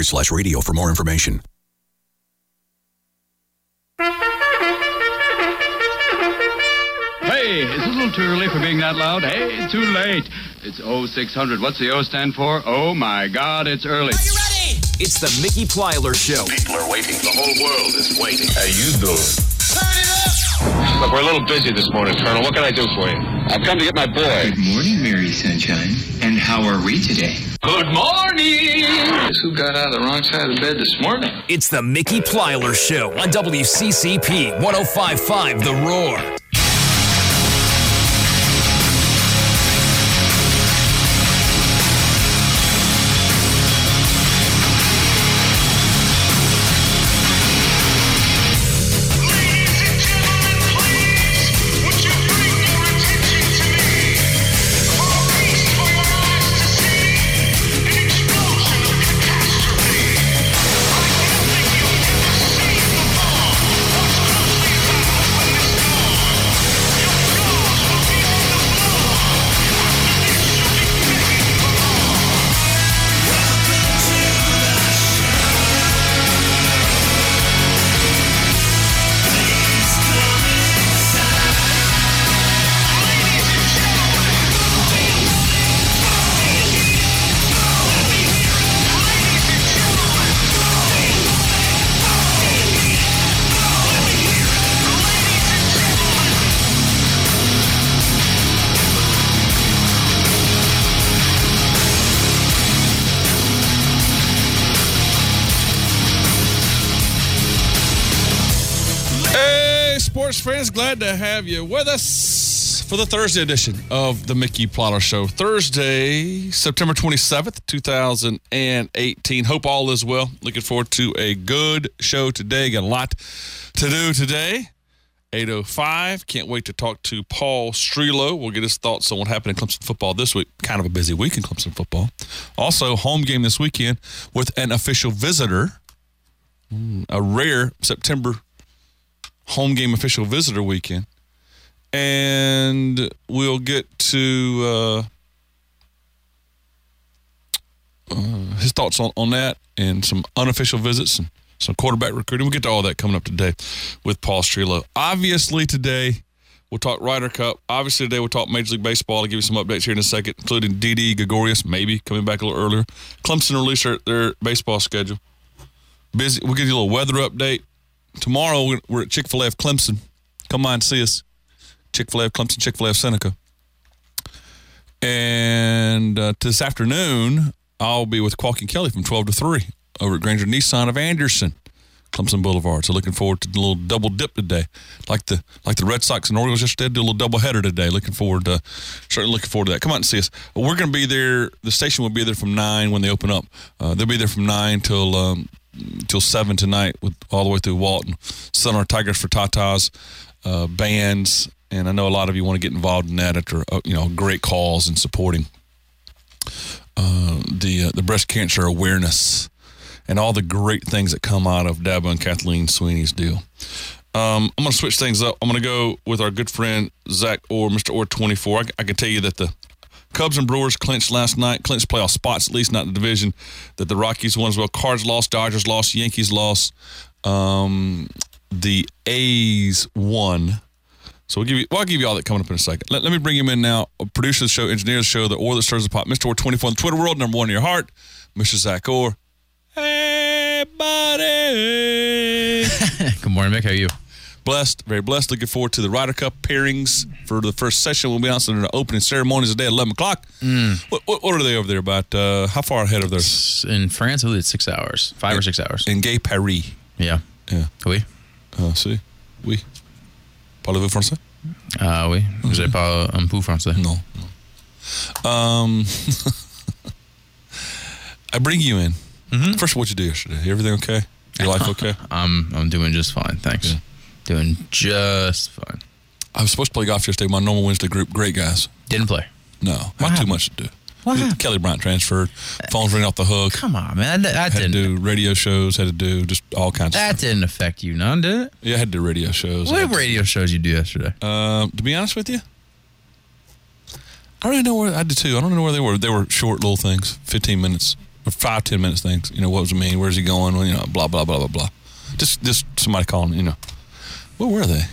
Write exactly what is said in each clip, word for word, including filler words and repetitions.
forward slash radio for more information. Hey, is it a little too early for being that loud? Hey, too late. It's oh six hundred. What's the O stand for? Oh, my God, it's early. Are you ready? It's the Mickey Plyler Show. People are waiting. The whole world is waiting. How you doing? Turn it up! Look, we're a little busy this morning, Colonel. What can I do for you? I've come to get my boy. Good morning, Mary Sunshine. And how are we today? Good morning! Guess who got out of the wrong side of the bed this morning? It's the Mickey Plyler Show on W C C P one oh five point five The Roar. Sports friends, glad to have you with us for the Thursday edition of the Mickey Plyler Show. Thursday, September twenty-seventh, twenty eighteen. Hope all is well. Looking forward to a good show today. Got a lot to do today. eight oh five. Can't wait to talk to Paul Strelo. We'll get his thoughts on what happened in Clemson football this week. Kind of a busy week in Clemson football. Also, home game this weekend with an official visitor. A rare September home game official visitor weekend. And we'll get to uh, uh, his thoughts on, on that and some unofficial visits and some quarterback recruiting. We'll get to all that coming up today with Paul Strelo. Obviously today, we'll talk Ryder Cup. Obviously today, we'll talk Major League Baseball. I'll give you some updates here in a second, including Didi Gregorius, maybe coming back a little earlier. Clemson released their, their baseball schedule. Busy. We'll give you a little weather update. Tomorrow, we're at Chick-fil-A of Clemson. Come by and see us. Chick-fil-A of Clemson, Chick-fil-A of Seneca. And uh, this afternoon, I'll be with Qualky and Kelly from twelve to three over at Granger Nissan of Anderson, Clemson Boulevard. So looking forward to a little double dip today. Like the like the Red Sox and Orioles yesterday, do a little double header today. Looking forward to, certainly looking forward to that. Come out and see us. We're going to be there. The station will be there from nine when they open up. Uh, they'll be there from nine till... Um, till seven tonight, with all the way through Walton. Southern Tigers for Tatas, uh, bands, and I know a lot of you want to get involved in that after uh, you know great calls and supporting uh, the uh, the breast cancer awareness and all the great things that come out of Dabo and Kathleen Sweeney's deal. Um, I'm going to switch things up. I'm going to go with our good friend Zach Orr, Mister Orr twenty-four. I, I can tell you that the Cubs and Brewers clinched last night. Clinched playoff spots, at least not in the division. That the Rockies won as well. Cards lost, Dodgers lost, Yankees lost. Um, the A's won. So we'll give you. Well, I'll give you all that coming up in a second. Let, let me bring him in now. Producer of the show, engineer of the show, the Orr that stirs the pot. Mister Orr twenty-four in the Twitter world, number one in your heart. Mister Zach Orr. Hey, buddy. Good morning, Mick. How are you? Blessed, very blessed. Looking forward to the Ryder Cup pairings for the first session. We'll be announcing the opening ceremonies today at eleven o'clock. Mm. What, what, what are they over there about? Uh, how far ahead of there? In France, I believe it's six hours. Five in, or six hours. In Gay Paris. Yeah. Yeah. Oui. Uh, si. Oui. Parlez-vous français? Ah, uh, oui. Mm-hmm. Je parle un peu français. No. no. Um, I bring you in. Mm-hmm. First of all, what'd you do yesterday? Everything okay? Your life okay? I'm I'm doing just fine, thanks. Yeah. Doing just fine. I was supposed to play golf yesterday. My normal Wednesday group, great guys. Didn't play. No, what had happened? too much to do. What happened? Kelly Bryant transferred. Phones ringing off the hook. Come on, man. I, I had didn't. to do radio shows. Had to do just all kinds that of stuff. That didn't affect you none, did it? Yeah, I had to do radio shows. What radio to, shows you do yesterday? Uh, to be honest with you, I don't even know where I did two. I don't know where they were. They were short little things, fifteen minutes. or five, ten minutes things. You know, what does it mean? Where's he going? Well, you know, blah, blah, blah, blah, blah. Just, just somebody calling, you know. Where were they?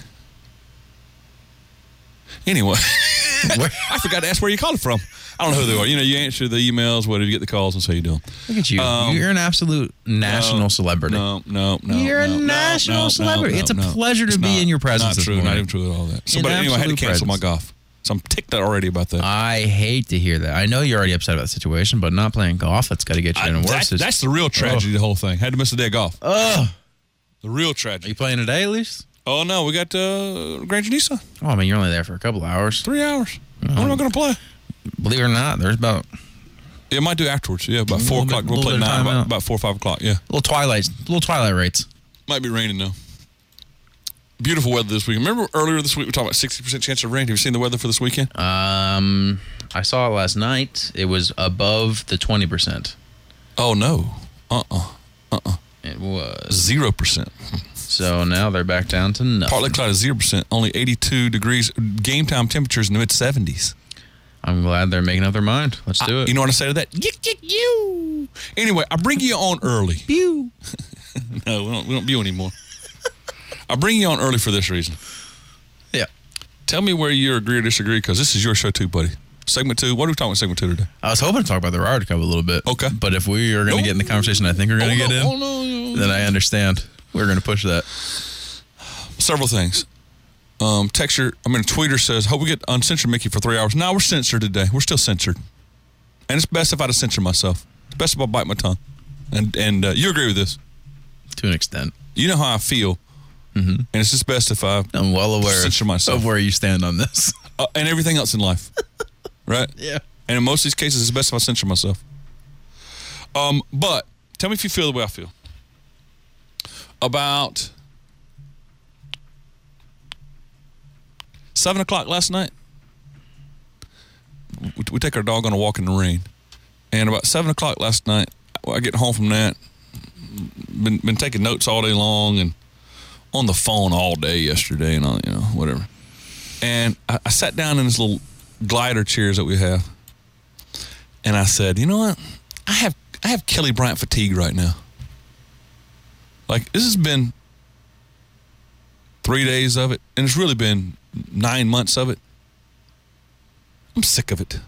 Anyway, I forgot to ask where you called from. I don't know who they are. You know, you answer the emails, whatever, you get the calls, and so you do them. Look at you. Um, You're an absolute national no, celebrity. No, no, no. You're no, a no, national no, celebrity. No, it's a no, pleasure to it's be not, in your presence Not this true. morning. Not even true at all that. So, An but anyway, I had to absolute cancel presence. my golf. So I'm ticked already about that. I hate to hear that. I know you're already upset about the situation, but not playing golf, that's got to get you in a I- worse. that- situation. that's the real tragedy of the whole thing. Had to miss a day of golf. Ugh. The real Are tragedy. you playing today at least? Oh, no, we got uh, Granger Nissan. Oh, I mean, you're only there for a couple hours. Three hours. When am I going to play? Believe it or not, there's about Yeah, I might do afterwards. Yeah, about A four little o'clock. bit- We'll little play bit of nine, time about, out. about four or five o'clock. Yeah. little twilight, little twilight rates. Might be raining, though. Beautiful weather this week. Remember earlier this week we talked about sixty percent chance of rain? Have you seen the weather for this weekend? Um, I saw it last night. It was above the twenty percent. Oh, no. Uh-uh. Uh-uh. It was. Zero percent. So now they're back down to nothing. Partly cloudy, zero percent. Only eighty-two degrees. Game time temperatures in the mid seventies. I'm glad they're making up their mind. Let's do I, it. You know what I say to that? Yick, yick, you. Anyway, I bring you on early. Pew. No, we don't, we don't view anymore. I bring you on early for this reason. Yeah. Tell me where you agree or disagree, because this is your show too, buddy. Segment two. What are we talking about segment two today? I was hoping to talk about the Ryder Cup a little bit. Okay. But if we are going to No. get in the conversation I think we're going to oh, get no, in, oh, no, no. then I understand. We're going to push that. Several things. Um, texture, I mean, a tweeter says, hope we get uncensored Mickey for three hours. No, we're censored today. We're still censored. And it's best if I just censor myself. It's best if I bite my tongue. And and uh, you agree with this. To an extent. You know how I feel. Mm-hmm. And it's just best if I I'm well aware censor myself. of where you stand on this. Uh, and everything else in life. Right? Yeah. And in most of these cases, it's best if I censor myself. Um, but tell me if you feel the way I feel. About seven o'clock last night, we, we take our dog on a walk in the rain. And about seven o'clock last night, I get home from that, been been taking notes all day long and on the phone all day yesterday and all, you know, whatever. And I, I sat down in this little glider chairs that we have, and I said, you know what? I have I have Kelly Bryant fatigue right now. Like, this has been three days of it, and it's really been nine months of it. I'm sick of it.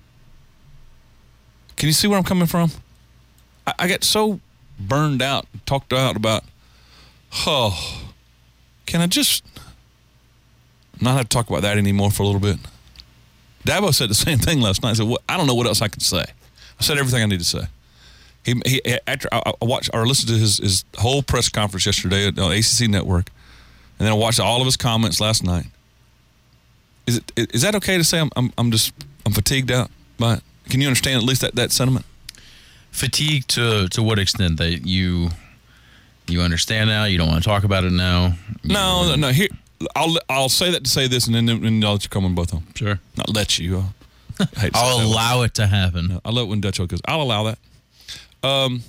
Can you see where I'm coming from? I, I get so burned out, talked out about, oh, can I just not have to talk about that anymore for a little bit? Dabo said the same thing last night. I said, well, I don't know what else I can say. I said everything I need to say. He, he after I, I watched or listened to his, his whole press conference yesterday on A C C Network, and then I watched all of his comments last night. Is it is that okay to say I'm I'm, I'm just I'm fatigued out by it? Can you understand at least that, that sentiment? Fatigue to to what extent that you you understand now? You don't want to talk about it now? No, no, no. Here, I'll I'll say that to say this, and then and I'll let you come on both of them. Sure. Not let you. I hate to say I'll that. allow it to happen. No, I love it when Dutch goes, I'll allow that. Um,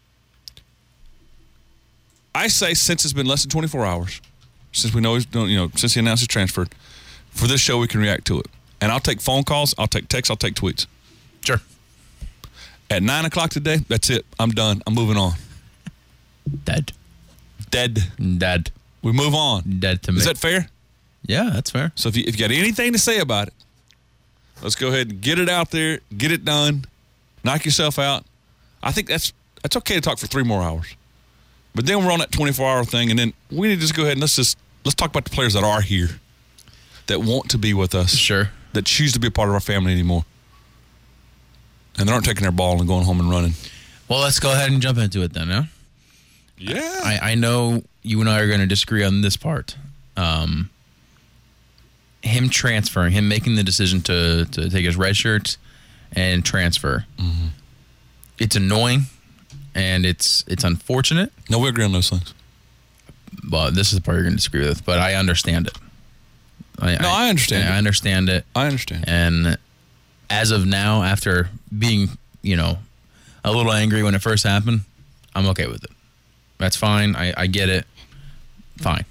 I say since it's been less than twenty-four hours, since we know he's, you know, since he announced he's transferred, for this show we can react to it. And I'll take phone calls, I'll take texts, I'll take tweets. Sure. At nine o'clock today, that's it. I'm done. I'm moving on. Dead. Dead. Dead. We move on. Dead to me. Is that fair? Yeah, that's fair. So if you, if you got anything to say about it, let's go ahead and get it out there, get it done, knock yourself out. I think that's that's okay to talk for three more hours. But then we're on that twenty-four hour thing, and then we need to just go ahead and let's just let's talk about the players that are here, that want to be with us, Sure. that choose to be a part of our family anymore, and they aren't taking their ball and going home and running. Well, let's go ahead and jump into it then, huh? Yeah. I, I know you and I are going to disagree on this part. Um, him transferring, him making the decision to, to take his red shirt and transfer. Mm-hmm. It's annoying, and it's it's unfortunate. No, we agree on those things. Well, this is the part you're going to disagree with, but I understand it. I, No, I understand I it. understand it. I understand. And as of now, after being, you know, a little angry when it first happened, I'm okay with it. That's fine. I, I get it. Fine.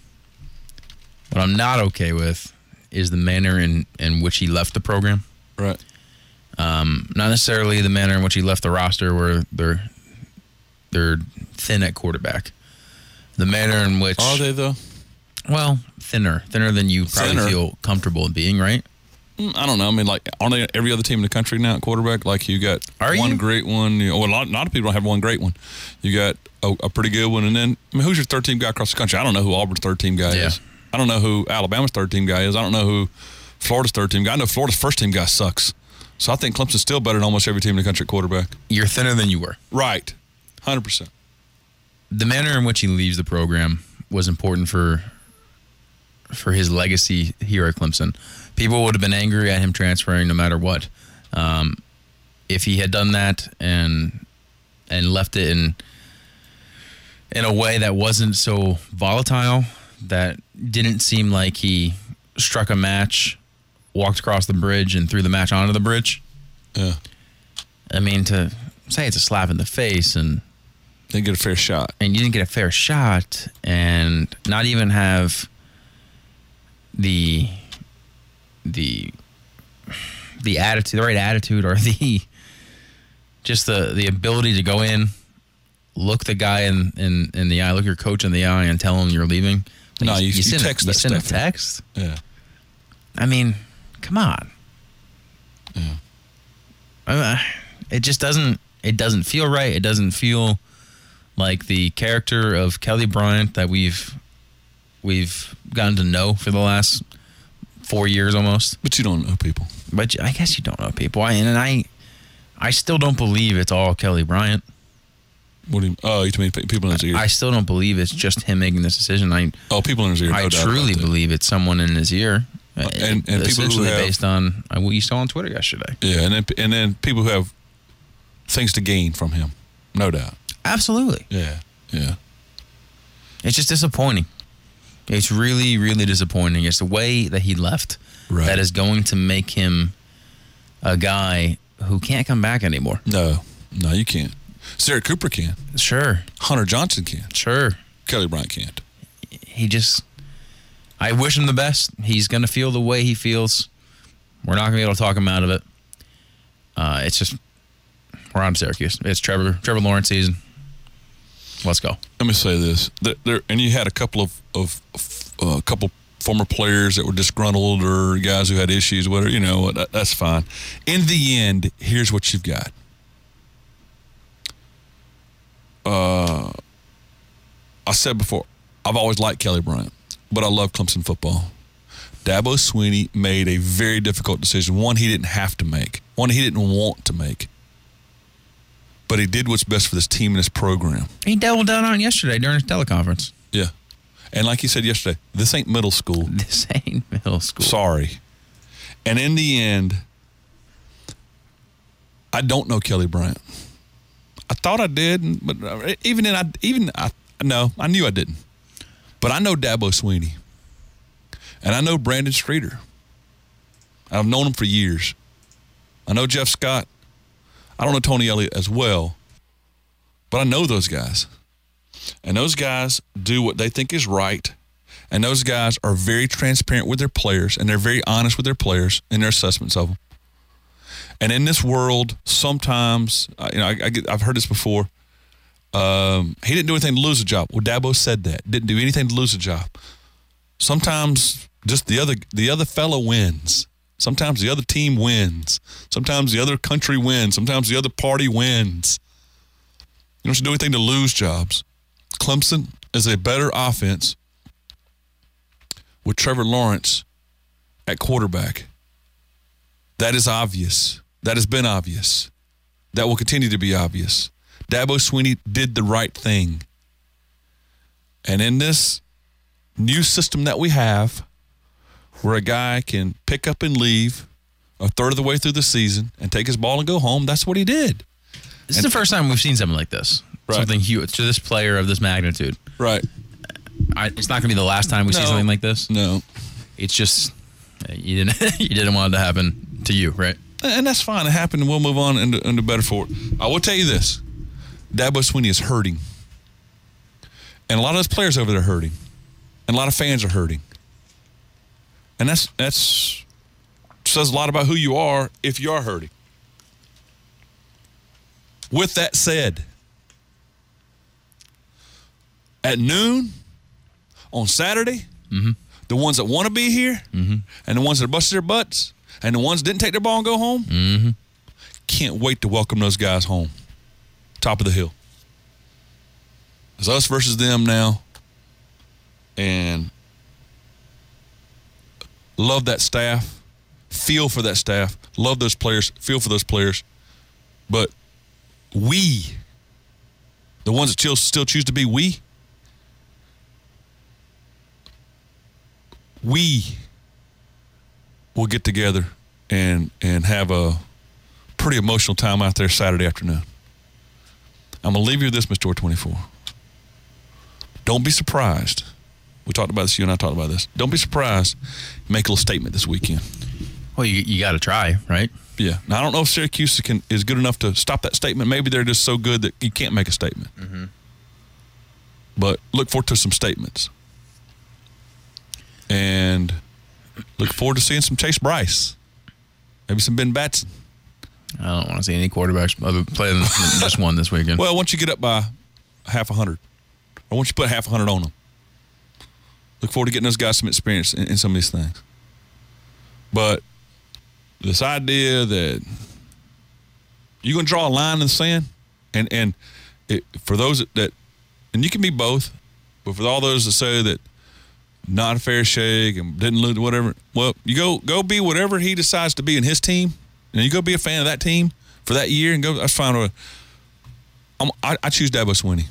What I'm not okay with is the manner in, in which he left the program. Right. Um, not necessarily the manner in which he left the roster, where they're they're thin at quarterback. The manner in which Are they, though? Well, thinner, thinner than you probably Thinner. feel comfortable being, right? Mm, I don't know. I mean, like, aren't they every other team in the country now at quarterback? Like, you got Are one you? great one. You know, well, a lot, a lot of people don't have one great one. You got a, a pretty good one, and then, I mean, who's your third team guy across the country? I don't know who Auburn's third team guy Yeah. is. I don't know who Alabama's third team guy is. I don't know who Florida's third team guy. I know Florida's first team guy sucks. So I think Clemson's still better than almost every team in the country at quarterback. You're thinner than you were. Right. one hundred percent. The manner in which he leaves the program was important for for his legacy here at Clemson. People would have been angry at him transferring no matter what. Um, if he had done that and and left it in in a way that wasn't so volatile, that didn't seem like he struck a match, walked across the bridge, and threw the match onto the bridge. Yeah. I mean, to say it's a slap in the face and Didn't get a fair shot. and you didn't get a fair shot and not even have the the the attitude, the right attitude, or the just the the ability to go in, look the guy in in, in the eye, look your coach in the eye, and tell him you're leaving. No, you- you send a- text you that send a stuff. text. Yeah. I mean, come on. Yeah. Uh, it just doesn't. It doesn't feel right. It doesn't feel like the character of Kelly Bryant that we've we've gotten to know for the last four years almost. But you don't know people. But I guess you don't know people. I, and I, I still don't believe it's all Kelly Bryant. What do you, oh, you mean people in his ear? I still don't believe it's just him making this decision. I oh, people in his ear. No I doubt truly about that. believe it's someone in his ear. Uh, and- and people who essentially have- based on uh, what you saw on Twitter yesterday. Yeah, and then and then people who have things to gain from him, no doubt. Absolutely. Yeah, yeah. It's just disappointing. It's really, really disappointing. It's the way that he left Right. that is going to make him a guy who can't come back anymore. No, no, you can't. Sarah Cooper can. Sure, Hunter Johnson can. sure. Kelly Bryant can't. He just, I wish him the best. He's going to feel the way he feels. We're not going to be able to talk him out of it. Uh, it's just, we're on Syracuse. It's Trevor, Trevor Lawrence season. Let's go. Let me say this. There, there and you had a couple of of a uh, couple former players that were disgruntled or guys who had issues. Whatever, you know, that, that's fine. In the end, here's what you've got. Uh, I said before, I've always liked Kelly Bryant, but I love Clemson football. Dabo Swinney made a very difficult decision. One he didn't have to make. One he didn't want to make. But he did what's best for this team and this program. He doubled down on it yesterday during his teleconference. Yeah. And like you said yesterday, this ain't middle school. This ain't middle school. Sorry. And in the end, I don't know Kelly Bryant. I thought I did, but even then, I even I no, I knew I didn't. But I know Dabo Swinney, and I know Brandon Streeter. I've known him for years. I know Jeff Scott. I don't know Tony Elliott as well, but I know those guys. And those guys do what they think is right, and those guys are very transparent with their players, and they're very honest with their players in their assessments of them. And in this world, sometimes, you know, I, I get, I've heard this before. Um, he didn't do anything to lose a job. Well, Dabo said that. Didn't do anything to lose a job. Sometimes just the other the other fellow wins. Sometimes the other team wins. Sometimes the other country wins. Sometimes the other party wins. You don't have to do anything to lose jobs. Clemson is a better offense with Trevor Lawrence at quarterback. That is obvious. That has been obvious. That will continue to be obvious. Dabo Swinney did the right thing. And in this new system that we have, where a guy can pick up and leave a third of the way through the season and take his ball and go home, that's what he did. This is the first time we've seen something like this. Right. Something huge to this player of this magnitude. Right. I, it's not going to be the last time we see No. something like this. No. It's just you didn't you didn't want it to happen to you, right? And that's fine. It happened, and we'll move on into, into better for it. I will tell you this. Dabo Swinney is hurting. And a lot of those players over there are hurting. And a lot of fans are hurting. And that's that's says a lot about who you are if you are hurting. With that said, at noon on Saturday, mm-hmm. the ones that want to be here mm-hmm. and the ones that busted their butts and the ones that didn't take their ball and go home, mm-hmm. can't wait to welcome those guys home. Top of the hill. It's us versus them now. And love that staff. Feel for that staff. Love those players. Feel for those players. But we, the ones that still, still choose to be we, we will get together and and have a pretty emotional time out there Saturday afternoon. I'm going to leave you with this, Mister twenty-four. Don't be surprised. We talked about this, you and I talked about this. Don't be surprised. Make a little statement this weekend. Well, you, you got to try, right? Yeah. Now, I don't know if Syracuse can, is good enough to stop that statement. Maybe they're just so good that you can't make a statement. Mm-hmm. But look forward to some statements. And look forward to seeing some Chase Bryce. Maybe some Ben Batson. I don't want to see any quarterbacks other play than just one this weekend. Well, once you get up by half a hundred, or once you put half a hundred on them, look forward to getting those guys some experience in, in some of these things. But this idea that you're going to draw a line in the sand, and and it, for those that, that, and you can be both, but for all those that say that not a fair shake and didn't lose whatever, well, you go go be whatever he decides to be in his team. And you go be a fan of that team for that year and go, that's fine. I'm, I, I choose Dabo Swinney.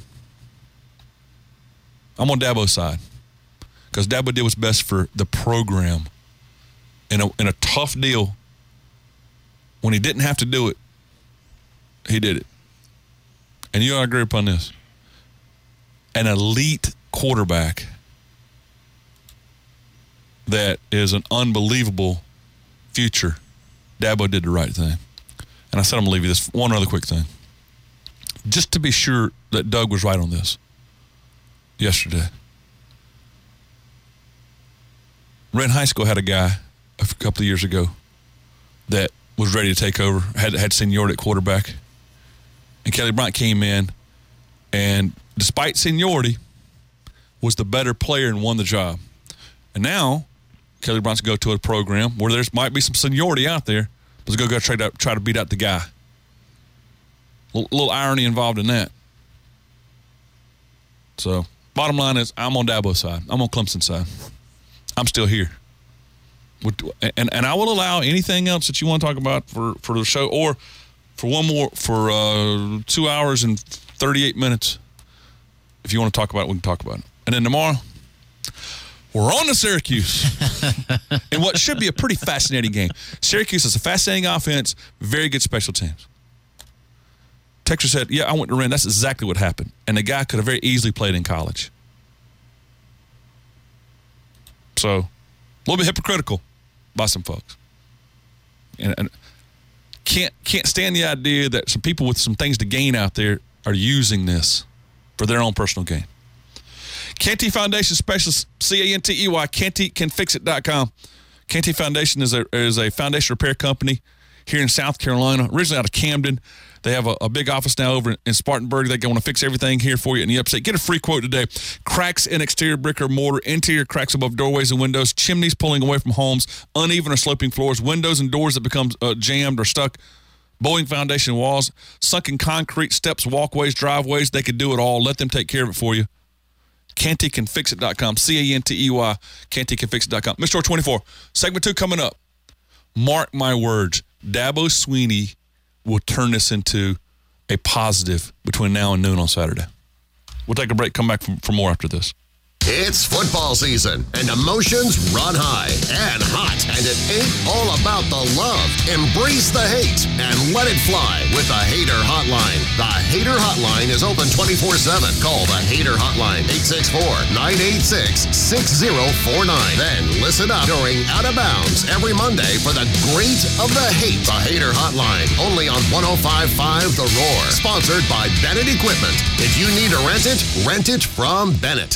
I'm on Dabo's side because Dabo did what's best for the program in a, in a tough deal. When he didn't have to do it, he did it. And you and I agree upon this. An elite quarterback that is an unbelievable future. Dabo did the right thing. And I said I'm going to leave you this one other quick thing. Just to be sure that Doug was right on this yesterday. Wren High School had a guy a couple of years ago that was ready to take over, had had seniority at quarterback. And Kelly Bryant came in and despite seniority was the better player and won the job. And now Kelly Bryant's go to a program where there might be some seniority out there. Let's go, go try to, try to beat out the guy. A little, little irony involved in that. So, bottom line is, I'm on Dabo's side. I'm on Clemson's side. I'm still here. And and I will allow anything else that you want to talk about for, for the show or for one more, for uh, two hours and thirty-eight minutes. If you want to talk about it, we can talk about it. And then tomorrow, we're on to Syracuse in what should be a pretty fascinating game. Syracuse is a fascinating offense, very good special teams. Texas said, yeah, I went to Wren. That's exactly what happened. And the guy could have very easily played in college. So, a little bit hypocritical by some folks. And, and can't can't stand the idea that some people with some things to gain out there are using this for their own personal gain. Canty Foundation Specialist, C A N T E Y, canty can fix it dot com. Canty Foundation is a is a foundation repair company here in South Carolina, originally out of Camden. They have a, a big office now over in Spartanburg. They want to fix everything here for you in the upstate. Get a free quote today. Cracks in exterior brick or mortar, interior cracks above doorways and windows, chimneys pulling away from homes, uneven or sloping floors, windows and doors that become uh, jammed or stuck, bowing foundation walls, sunken concrete, steps, walkways, driveways. They could do it all. Let them take care of it for you. canty can fix it dot com. C A N T E Y, canty can fix it dot com. Mister twenty-four, segment two coming up. Mark my words, Dabo Swinney will turn this into a positive between now and noon on Saturday. We'll take a break, come back for, for more after this. It's football season, and emotions run high and hot, and it ain't all about the love. Embrace the hate and let it fly with the Hater Hotline. The Hater Hotline is open twenty-four seven. Call the Hater Hotline, eight six four, nine eight six, six zero four nine. Then listen up during Out of Bounds every Monday for the great of the hate. The Hater Hotline, only on one oh five point five The Roar. Sponsored by Bennett Equipment. If you need to rent it, rent it from Bennett.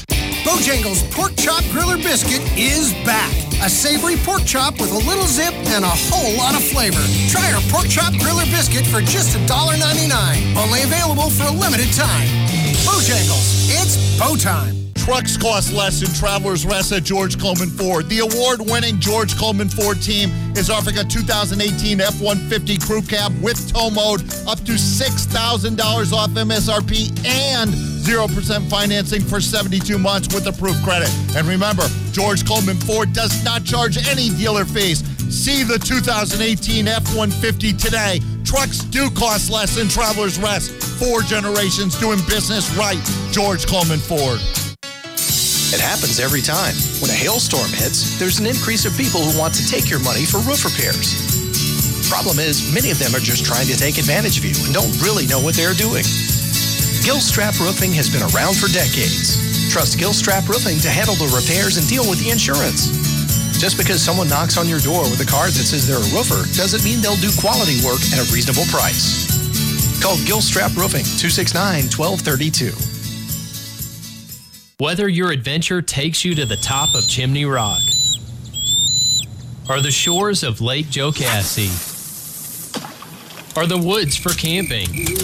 Bojangles Pork Chop Griller Biscuit is back. A savory pork chop with a little zip and a whole lot of flavor. Try our Pork Chop Griller Biscuit for just one dollar ninety-nine. Only available for a limited time. Bojangles, it's Bo time. Trucks cost less in Travelers Rest at George Coleman Ford. The award-winning George Coleman Ford team is offering a two thousand eighteen F one fifty Crew Cab with tow mode up to six thousand dollars off M S R P and zero percent financing for seventy-two months with approved credit. And remember, George Coleman Ford does not charge any dealer fees. See the two thousand eighteen F one fifty today. Trucks do cost less in Travelers Rest. Four generations doing business right. George Coleman Ford. It happens every time. When a hailstorm hits, there's an increase of people who want to take your money for roof repairs. Problem is, many of them are just trying to take advantage of you and don't really know what they're doing. Gilstrap Roofing has been around for decades. Trust Gilstrap Roofing to handle the repairs and deal with the insurance. Just because someone knocks on your door with a card that says they're a roofer doesn't mean they'll do quality work at a reasonable price. Call Gilstrap Roofing, two six nine, one two three two. Whether your adventure takes you to the top of Chimney Rock or the shores of Lake Jocassee or the woods for camping,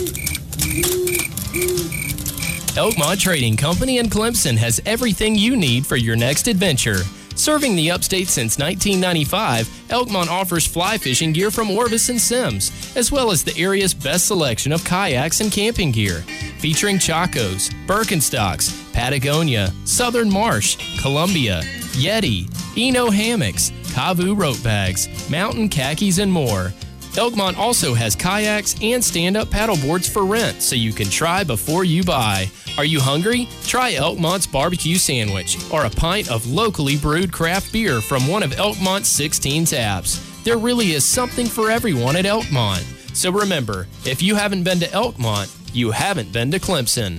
Elkmont Trading Company in Clemson has everything you need for your next adventure. Serving the upstate since nineteen ninety-five, Elkmont offers fly fishing gear from Orvis and Sims, as well as the area's best selection of kayaks and camping gear, featuring Chacos, Birkenstocks, Patagonia, Southern Marsh, Columbia, Yeti, Eno hammocks, Kavu rope bags, mountain khakis, and more. Elkmont also has kayaks and stand-up paddleboards for rent, so you can try before you buy. Are you hungry? Try Elkmont's barbecue sandwich or a pint of locally brewed craft beer from one of Elkmont's sixteen taps. There really is something for everyone at Elkmont. So remember, if you haven't been to Elkmont, you haven't been to Clemson.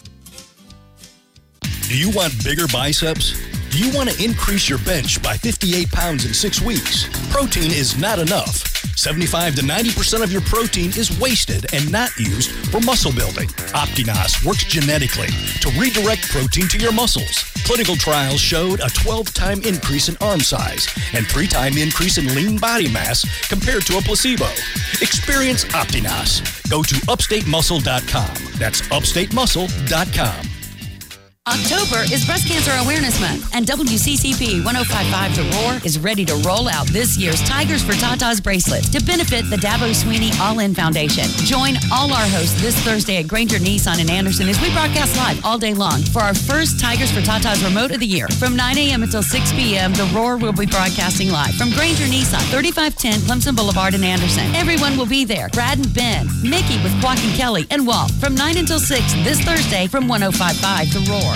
Do you want bigger biceps? Do you want to increase your bench by fifty-eight pounds in six weeks? Protein is not enough. seventy-five to ninety percent of your protein is wasted and not used for muscle building. Optinos works genetically to redirect protein to your muscles. Clinical trials showed a twelve-time increase in arm size and three-time increase in lean body mass compared to a placebo. Experience Optinos. Go to upstate muscle dot com. That's upstate muscle dot com. October is Breast Cancer Awareness Month, and W C C P one oh five point five The Roar is ready to roll out this year's Tigers for Tatas bracelet to benefit the Dabo Sweeney All-In Foundation. Join all our hosts this Thursday at Granger Nissan in Anderson as we broadcast live all day long for our first Tigers for Tatas remote of the year. From nine a.m. until six p.m., The Roar will be broadcasting live from Granger Nissan, thirty-five ten Clemson Boulevard in Anderson. Everyone will be there. Brad and Ben, Mickey with Quack and Kelly, and Walt from nine until six this Thursday from one oh five point five The Roar.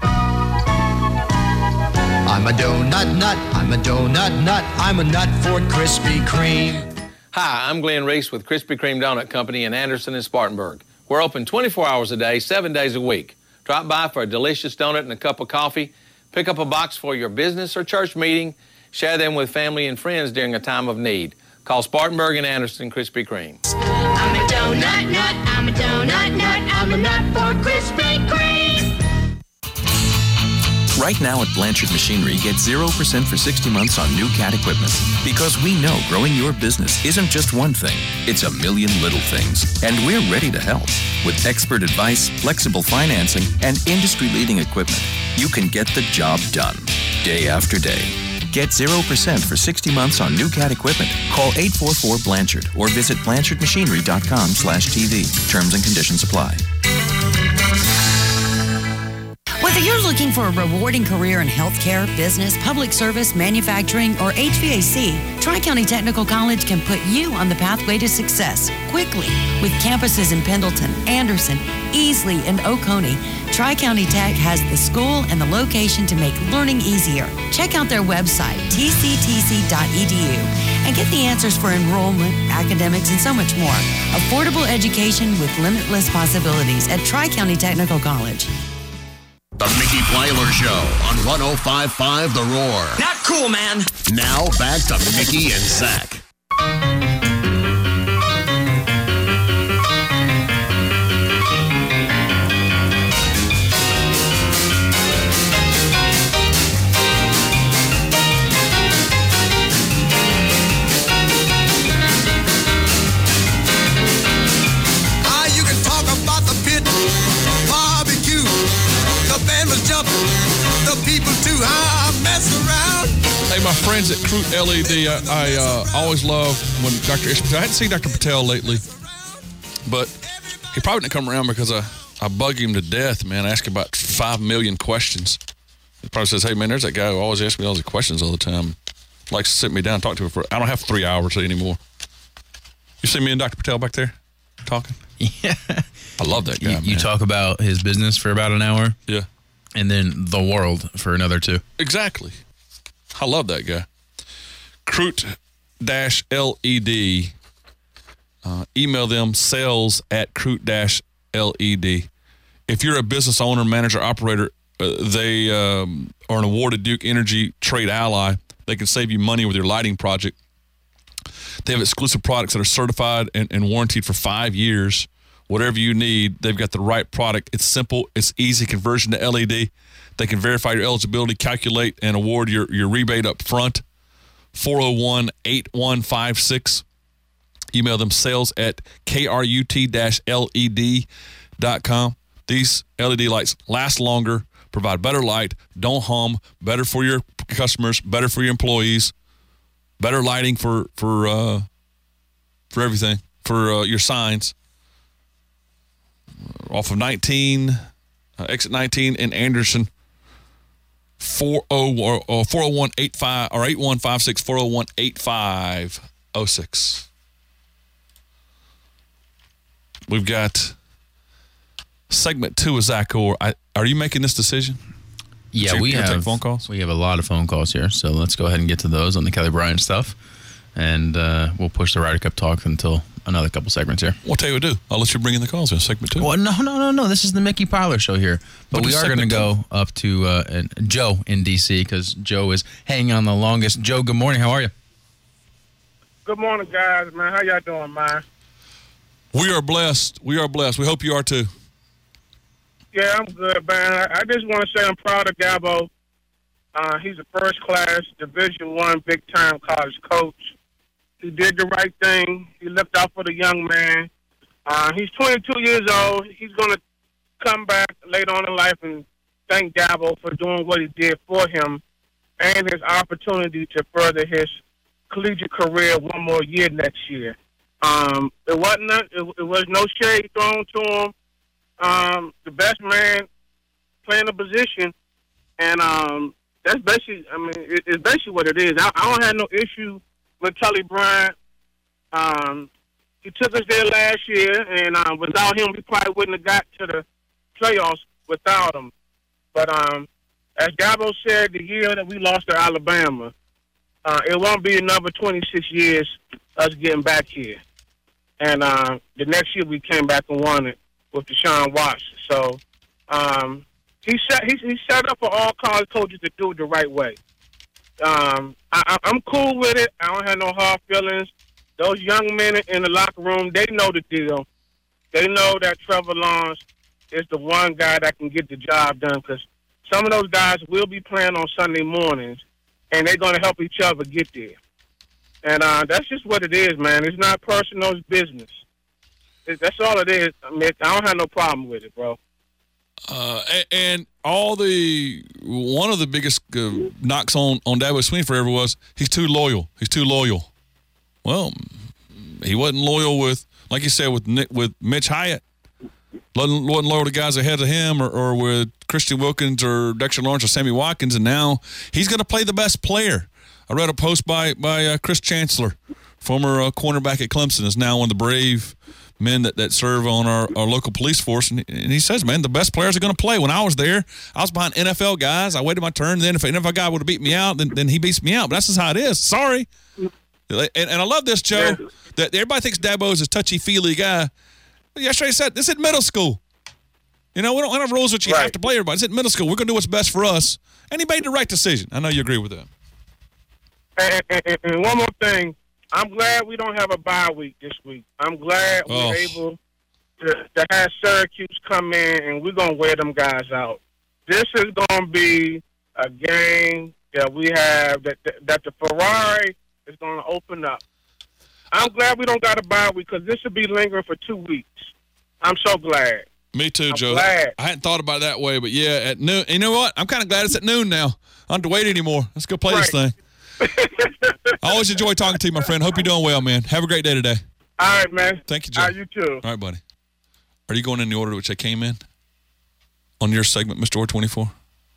I'm a donut nut, I'm a donut nut, I'm a nut for Krispy Kreme. Hi, I'm Glenn Reese with Krispy Kreme Donut Company in Anderson and Spartanburg. We're open twenty-four hours a day, seven days a week. Drop by for a delicious donut and a cup of coffee. Pick up a box for your business or church meeting. Share them with family and friends during a time of need. Call Spartanburg and Anderson Krispy Kreme. I'm a donut nut, I'm a donut nut, I'm a nut for Krispy Kreme. Right now at Blanchard Machinery, get zero percent for sixty months on new cat equipment. Because we know growing your business isn't just one thing, it's a million little things. And we're ready to help. With expert advice, flexible financing, and industry-leading equipment, you can get the job done, day after day. Get zero percent for sixty months on new cat equipment. Call eight four four Blanchard or visit blanchard machinery dot com slash T V. Terms and conditions apply. Whether you're looking for a rewarding career in healthcare, business, public service, manufacturing, or H V A C, Tri-County Technical College can put you on the pathway to success quickly. With campuses in Pendleton, Anderson, Easley, and Oconee, Tri-County Tech has the school and the location to make learning easier. Check out their website, t c t c dot e d u, and get the answers for enrollment, academics, and so much more. Affordable education with limitless possibilities at Tri-County Technical College. The Mickey Plyler Show on one oh five point five The Roar. Not cool, man. Now back to Mickey and Zach. help the people too. I mess around. Hey, my friends at Crute L E D, I, I uh, always love when Doctor Ish Patel, I hadn't seen Doctor Patel lately, but he probably didn't come around because I, I bug him to death, man. I ask him about five million questions. He probably says, hey, man, there's that guy who always asks me all these questions all the time. Likes to sit me down and talk to him for, I don't have three hours anymore. You see me and Doctor Patel back there talking? Yeah. I love that guy, you, man. you talk about his business for about an hour. Yeah. And then the world for another two. Exactly. I love that guy. Crute L E D. Uh, email them sales at Crute L E D. If you're a business owner, manager, operator, uh, they um, are an awarded Duke Energy Trade Ally. They can save you money with your lighting project. They have exclusive products that are certified and, and warranted for five years. Whatever you need, they've got the right product. It's simple. It's easy conversion to L E D. They can verify your eligibility, calculate, and award your, your rebate up front. four oh one, eight one five six. Email them sales at K R U T L E D dot com. These L E D lights last longer, provide better light, don't hum, better for your customers, better for your employees, better lighting for for uh, for everything, for uh, your signs. Off of nineteen, uh, exit nineteen in Anderson. four oh one eight five or eight one five six four oh one eight five oh six. We've got segment two of Zach Orr. I, are you making this decision? Yeah, you, we you have take phone calls. We have a lot of phone calls here, so let's go ahead and get to those on the Kelly Bryant stuff, and uh, we'll push the Ryder Cup talk until another couple segments here. We'll tell you what to do. I'll let you bring in the calls in segment two. Well, no, no, no, no. This is the Mickey Pyler show here. But What we is are going to segment go up to uh, and Joe in D C because Joe is hanging on the longest. Joe, good morning. How are you? Good morning, guys, man. How y'all doing, man? We are blessed. We are blessed. We hope you are too. Yeah, I'm good, man. I, I just want to say I'm proud of Gabo. Uh, he's a first-class Division One big-time college coach. He did the right thing. He looked out for the young man. Uh, he's twenty-two years old. He's going to come back later on in life and thank Dabo for doing what he did for him and his opportunity to further his collegiate career one more year next year. Um, it wasn't. A, it, it was no shade thrown to him. Um, the best man playing the position, and um, that's basically. I mean, it, it's basically what it is. I, I don't have no issue with Kelly Bryant. Um, he took us there last year, and um, without him, we probably wouldn't have got to the playoffs without him. But um, as Gabo said, the year that we lost to Alabama, uh, it won't be another twenty-six years us getting back here. And uh, the next year we came back and won it with Deshaun Watson. So um, he set he, he set up for all college coaches to do it the right way. Um, I, I'm cool with it. I don't have no hard feelings. Those young men in the locker room, they know the deal. They know that Trevor Lawrence is the one guy that can get the job done because some of those guys will be playing on Sunday mornings, and they're going to help each other get there. And uh, that's just what it is, man. It's not personal, it's business. It, that's all it is. I mean, I don't have no problem with it, bro. Uh, and, and all the one of the biggest uh, knocks on on Dabo Swinney forever was he's too loyal. He's too loyal. Well, he wasn't loyal with, like you said, with Nick, with Mitch Hyatt. Wasn't, wasn't loyal to guys ahead of him, or, or with Christian Wilkins or Dexter Lawrence or Sammy Watkins, and now he's going to play the best player. I read a post by by uh, Chris Chancellor, former uh, cornerback at Clemson, is now one of the brave men that, that serve on our, our local police force. And, and he says, man, the best players are going to play. When I was there, I was behind N F L guys. I waited my turn. Then if an N F L guy would have beat me out, then, then he beats me out. But that's just how it is. Sorry. And, and I love this, Joe, that everybody thinks Dabo is a touchy-feely guy. Yesterday I said, this is middle school. You know, we don't have rules that you right. have to play everybody. It's at middle school. We're going to do what's best for us. And he made the right decision. I know you agree with that. And, and, and one more thing. I'm glad we don't have a bye week this week. I'm glad oh. we're able to, to have Syracuse come in, and we're going to wear them guys out. This is going to be a game that we have, that, that, that the Ferrari is going to open up. I'm glad we don't got a bye week because this will be lingering for two weeks. I'm so glad. Me too, I'm Joe. glad. I hadn't thought about it that way, but yeah, at noon. You know what? I'm kind of glad it's at noon now. I don't have to wait anymore. Let's go play Right. this thing. I always enjoy talking to you, my friend. Hope you're doing well, man. Have a great day today. All right, man. Thank you, Joe. All right, you too. All right, buddy. Are you going in the order which I came in on your segment, Mister Orr twenty-four?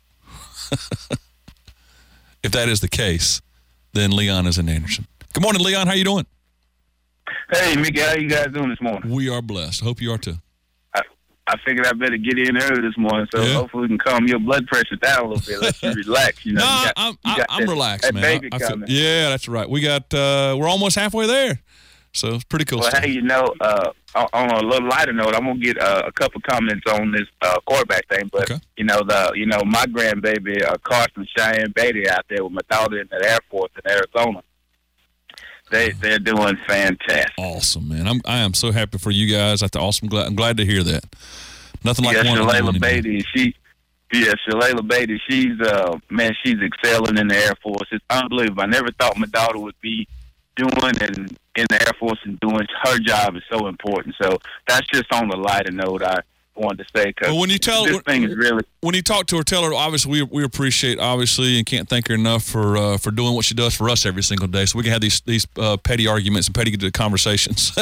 If that is the case, then Leon is in Anderson. Good morning, Leon. How you doing? Hey, Mickey, how you guys doing this morning? We are blessed. Hope you are too. I, I figured I better get in early this morning, so Yeah. hopefully we can calm your blood pressure down a little bit, let you relax. You know, No, you got, I'm, you I, got I'm that, relaxed, that man. Baby I, I feel, coming. yeah, that's right. We got, uh, we're almost halfway there. So it's pretty cool Well, stuff. hey, you know, uh, on on a little lighter note, I'm gonna get uh, a couple comments on this uh, quarterback thing. But you know, the you know my grandbaby uh, Carson Cheyenne Beatty out there with my daughter in the Air Force in Arizona. They they're doing fantastic. Awesome, man. I'm I am so happy for you guys. That's awesome. Glad I'm glad to hear that. Nothing like yeah, one. Shalala Beatty, she yeah, Shalala Beatty, she's uh man, she's excelling in the Air Force. It's unbelievable. I never thought my daughter would be doing and in the Air Force and doing her job is so important. So that's just on the lighter note I wanted to say. Cause Well, when you tell this thing is really when you talk to her, tell her obviously we we appreciate obviously and can't thank her enough for uh, for doing what she does for us every single day. So we can have these these uh, petty arguments and petty conversations.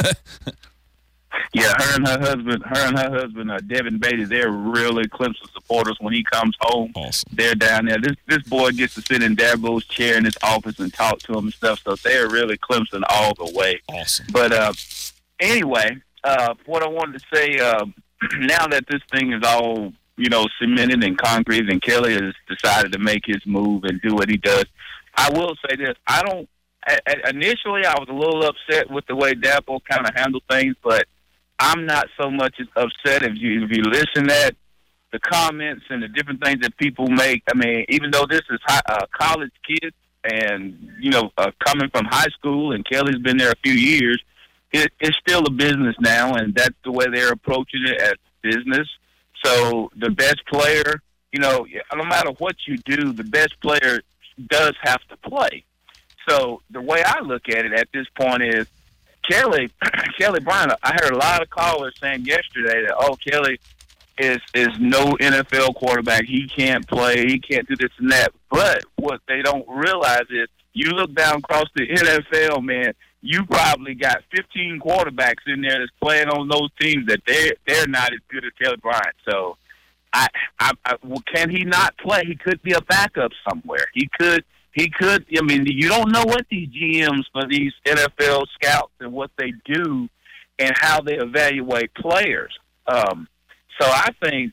yeah, her and her husband, her and her husband, uh, Devin Beatty, they're really Clemson supporters. When he comes home, awesome. They're down there. This this boy gets to sit in Dabo's chair in his office and talk to him and stuff. So they're really Clemson all the way. Awesome. But uh, anyway, uh, what I wanted to say, uh, now that this thing is all you know cemented and concrete, and Kelly has decided to make his move and do what he does, I will say this: I don't. I, I, initially, I was a little upset with the way Dabo kind of handled things, but I'm not so much as upset if you if you listen at the comments and the different things that people make. I mean, even though this is high, uh, college kids and, you know, uh, coming from high school and Kelly's been there a few years, it, it's still a business now, and that's the way they're approaching it as business. So the best player, you know, no matter what you do, the best player does have to play. So the way I look at it at this point is, Kelly, Kelly Bryant, I heard a lot of callers saying yesterday that, oh, Kelly is is no N F L quarterback. He can't play. He can't do this and that. But what they don't realize is you look down across the N F L, man, you probably got fifteen quarterbacks in there that's playing on those teams that they're, they're not as good as Kelly Bryant. So I, I, I well, can he not play? He could be a backup somewhere. He could – He could, I mean, you don't know what these G Ms for these N F L scouts and what they do and how they evaluate players. Um, so I think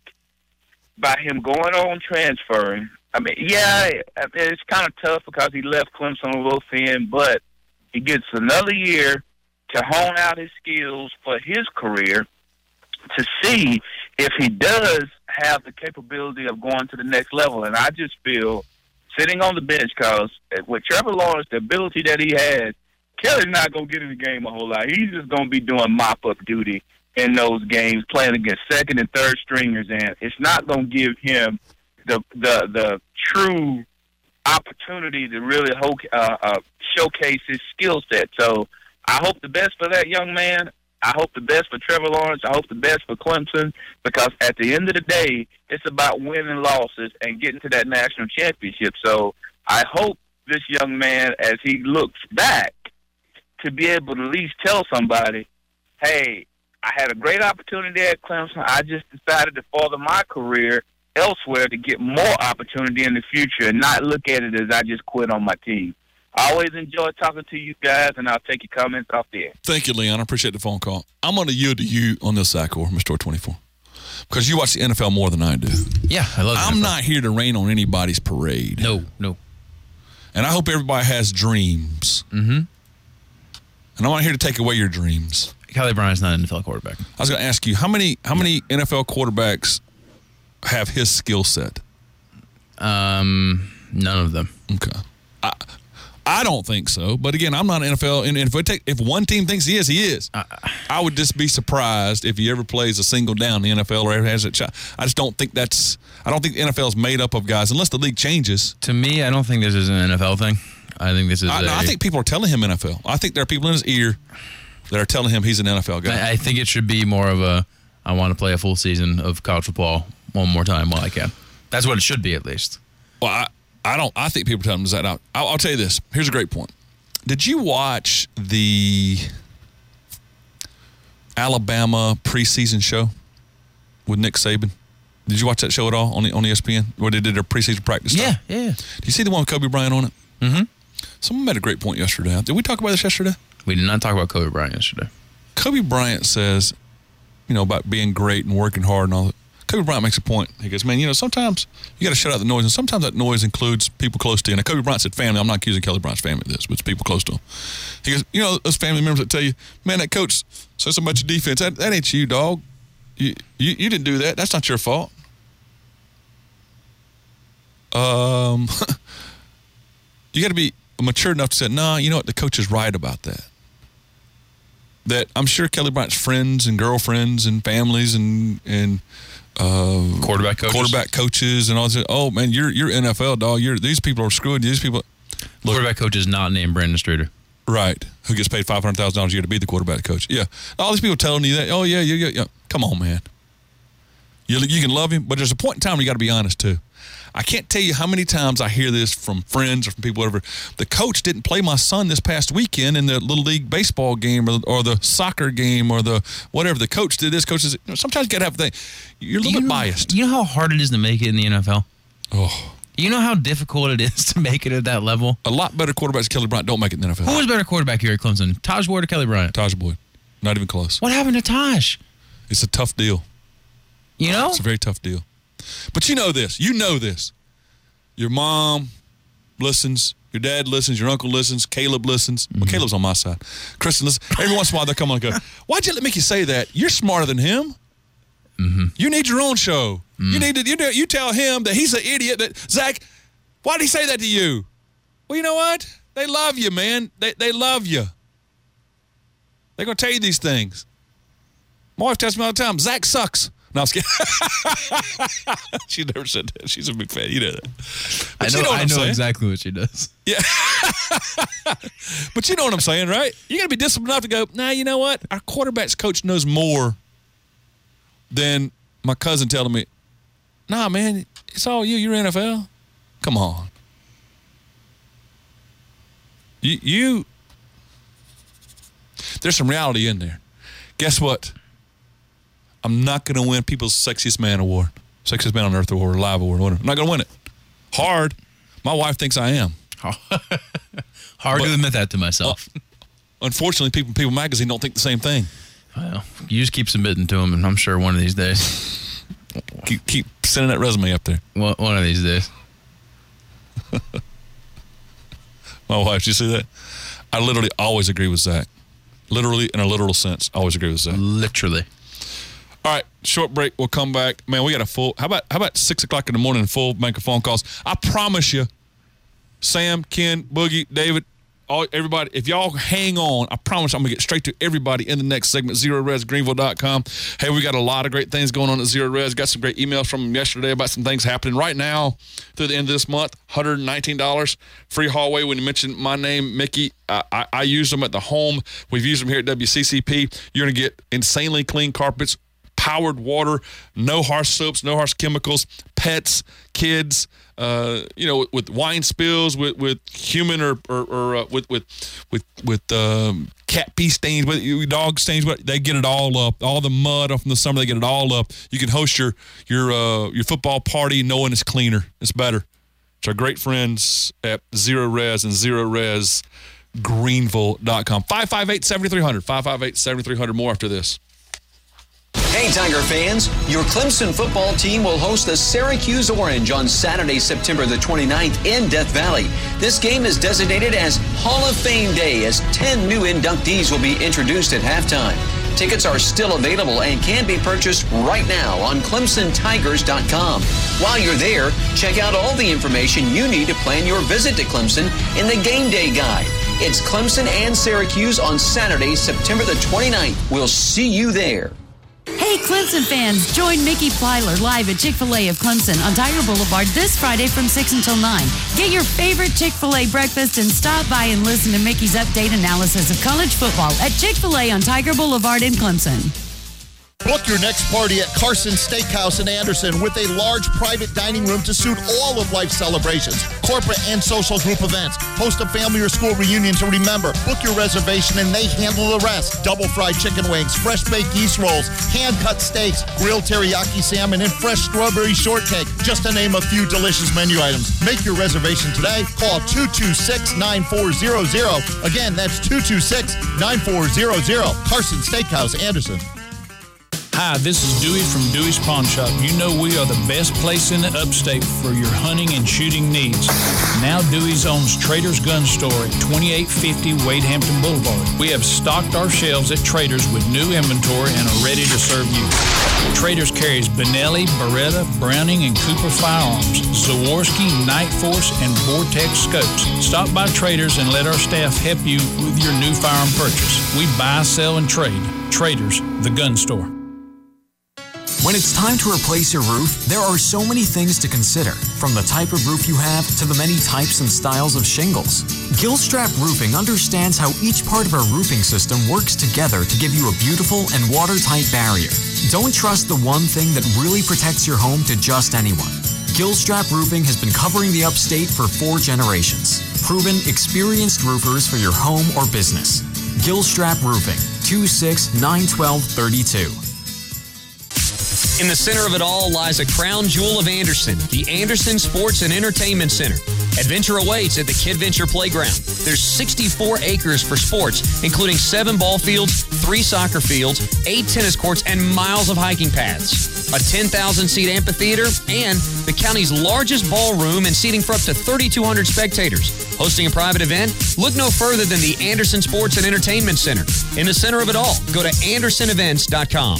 by him going on transferring, I mean, yeah, it's kind of tough because he left Clemson a little thin, but he gets another year to hone out his skills for his career to see if he does have the capability of going to the next level. And I just feel sitting on the bench, because with Trevor Lawrence, the ability that he has, Kelly's not going to get in the game a whole lot. He's just going to be doing mop-up duty in those games, playing against second and third stringers, and it's not going to give him the the the true opportunity to really ho- uh, uh, showcase his skill set. So I hope the best for that young man. I hope the best for Trevor Lawrence. I hope the best for Clemson, because at the end of the day, it's about winning losses and getting to that national championship. So I hope this young man, as he looks back, to be able to at least tell somebody, hey, I had a great opportunity at Clemson. I just decided to further my career elsewhere to get more opportunity in the future and not look at it as I just quit on my team. I always enjoy talking to you guys, and I'll take your comments off the air. Thank you, Leon. I appreciate the phone call. I'm going to yield to you on this, Zach Orr, Mister twenty-four, because you watch the N F L more than I do. Yeah, I love it. I'm not here to rain on anybody's parade. No, no. And I hope everybody has dreams. Mm-hmm. And I'm not here to take away your dreams. Kelly Bryant's not an N F L quarterback. I was going to ask you, how many how many N F L quarterbacks have his skill set? Um, none of them. Okay. I, I don't think so. But again, I'm not an N F L. And if we take, if one team thinks he is, he is. Uh, I would just be surprised if he ever plays a single down in the N F L or ever has a shot. I just don't think that's. I don't think the N F L is made up of guys unless the league changes. To me, I don't think this is an N F L thing. I think this is. I, a, no, I think people are telling him N F L. I think there are people in his ear that are telling him he's an N F L guy. I, I think it should be more of a I want to play a full season of college football one more time while I can. That's what it should be, at least. Well, I, I don't. I think people tell them that out. I'll, I'll tell you this. Here's a great point. Did you watch the Alabama preseason show with Nick Saban? Did you watch that show at all on the, on E S P N where they did their preseason practice stuff? Yeah, yeah. Do you see the one with Kobe Bryant on it? Mm-hmm. Someone made a great point yesterday. Did we talk about this yesterday? We did not talk about Kobe Bryant yesterday. Kobe Bryant says, you know, about being great and working hard and all that. Kobe Bryant makes a point. He goes, man, you know, sometimes you got to shut out the noise, and sometimes that noise includes people close to you. Now, Kobe Bryant said family. I'm not accusing Kelly Bryant's family of this, but it's people close to him. He goes, you know, those family members that tell you, man, that coach says so much of defense. That, that ain't you, dog. You, you you didn't do that. That's not your fault. Um, you got to be mature enough to say, nah, you know what, the coach is right about that. That I'm sure Kelly Bryant's friends and girlfriends and families and and uh, quarterback coaches. quarterback coaches and all this. Oh man, you're you're N F L dog. You're these people are screwed. These people. Look, quarterback coach is not named Brandon Streeter. Right, who gets paid five hundred thousand dollars a year to be the quarterback coach? Yeah, all these people telling you that. Oh yeah, yeah, yeah, yeah. Come on, man. You you can love him, but there's a point in time where you got to be honest too. I can't tell you how many times I hear this from friends or from people, whatever. The coach didn't play my son this past weekend in the Little League baseball game or, or the soccer game or the whatever. The coach did this, coach did. You know, sometimes you got to have a thing. You're a little you bit know, biased. You know how hard it is to make it in the N F L? Oh. You know how difficult it is to make it at that level? A lot better quarterbacks than Kelly Bryant don't make it in the N F L. Who was better quarterback here at Clemson? Taj Boyd or Kelly Bryant? Taj Boyd. Not even close. What happened to Taj? It's a tough deal. You know? It's a very tough deal. But you know this. You know this. Your mom listens. Your dad listens. Your uncle listens. Caleb listens. Mm-hmm. Well, Caleb's on my side. Kristen listens. Every once in a while, they come on and go, why'd you make you say that? You're smarter than him. Mm-hmm. You need your own show. Mm. You need to. You, know, you tell him that he's an idiot. That Zach, why did he say that to you? Well, you know what? They love you, man. They they love you. They're gonna tell you these things. My wife tells me all the time, Zach sucks. No, I was kidding. She never said that. She's a big fan. You know that. But I know, you know, what I I'm know saying. exactly what she does. Yeah. But you know what I'm saying, right? You got to be disciplined enough to go, nah, you know what? Our quarterback's coach knows more than my cousin telling me, nah, man, it's all you. You're N F L. Come on. You, you, there's some reality in there. Guess what? I'm not going to win People's Sexiest Man Award, Sexiest Man on Earth Award, Live Award, whatever. I'm not going to win it. Hard. My wife thinks I am. Hard but, to admit that to myself. Uh, unfortunately, People People Magazine don't think the same thing. Well, you just keep submitting to them, and I'm sure one of these days. keep, keep sending that resume up there. One, one of these days. My wife, did you see that? I literally always agree with Zach. Literally, in a literal sense, I always agree with Zach. Literally. All right, short break. We'll come back. Man, we got a full. How about how about six o'clock in the morning? Full bank of phone calls. I promise you, Sam, Ken, Boogie, David, all everybody. If y'all hang on, I promise I'm gonna get straight to everybody in the next segment. Zero Res Greenville dot com. Hey, we got a lot of great things going on at Zero Res. Got some great emails from them yesterday about some things happening right now through the end of this month. one hundred nineteen dollars free hallway. When you mention my name, Mickey, I, I, I use them at the home. We've used them here at W C C P. You're gonna get insanely clean carpets, powered water, no harsh soaps, no harsh chemicals, pets, kids, uh, you know, with, with wine spills, with, with human or or, or uh, with with with with um, cat pee stains, with dog stains. But they get it all up. All the mud off in the summer, they get it all up. You can host your your uh, your football party knowing it's cleaner, it's better. It's our great friends at Zero Res and Zero Res Greenville dot com. five five eight, seven three zero zero. five five eight, seven three zero zero. More after this. Hey, Tiger fans, your Clemson football team will host the Syracuse Orange on Saturday, September the twenty-ninth in Death Valley. This game is designated as Hall of Fame Day, as ten new inductees will be introduced at halftime. Tickets are still available and can be purchased right now on Clemson Tigers dot com. While you're there, check out all the information you need to plan your visit to Clemson in the Game Day Guide. It's Clemson and Syracuse on Saturday, September the twenty-ninth. We'll see you there. Hey, Clemson fans, join Mickey Plyler live at Chick-fil-A of Clemson on Tiger Boulevard this Friday from six until nine. Get your favorite Chick-fil-A breakfast and stop by and listen to Mickey's update analysis of college football at Chick-fil-A on Tiger Boulevard in Clemson. Book your next party at Carson Steakhouse in Anderson with a large private dining room to suit all of life's celebrations, corporate and social group events. Host a family or school reunion to remember. Book your reservation and they handle the rest. Double fried chicken wings, fresh baked yeast rolls, hand-cut steaks, grilled teriyaki salmon, and fresh strawberry shortcake, just to name a few delicious menu items. Make your reservation today. Call two two six, nine four zero zero. Again, that's two two six, nine four zero zero. Carson Steakhouse, Anderson. Hi, this is Dewey from Dewey's Pawn Shop. You know we are the best place in the upstate for your hunting and shooting needs. Now Dewey's owns Trader's Gun Store at twenty-eight fifty Wade Hampton Boulevard. We have stocked our shelves at Trader's with new inventory and are ready to serve you. Trader's carries Benelli, Beretta, Browning, and Cooper firearms, Zawarski, Night Force, and Vortex scopes. Stop by Trader's and let our staff help you with your new firearm purchase. We buy, sell, and trade. Trader's, the gun store. When it's time to replace your roof, there are so many things to consider, from the type of roof you have to the many types and styles of shingles. Gilstrap Roofing understands how each part of our roofing system works together to give you a beautiful and watertight barrier. Don't trust the one thing that really protects your home to just anyone. Gilstrap Roofing has been covering the upstate for four generations. Proven, experienced roofers for your home or business. Gilstrap Roofing, two six nine one two, three two. In the center of it all lies a crown jewel of Anderson, the Anderson Sports and Entertainment Center. Adventure awaits at the Kidventure Playground. There's sixty-four acres for sports, including seven ball fields, three soccer fields, eight tennis courts, and miles of hiking paths. A ten thousand seat amphitheater, and the county's largest ballroom and seating for up to thirty-two hundred spectators. Hosting a private event? Look no further than the Anderson Sports and Entertainment Center. In the center of it all, go to anderson events dot com.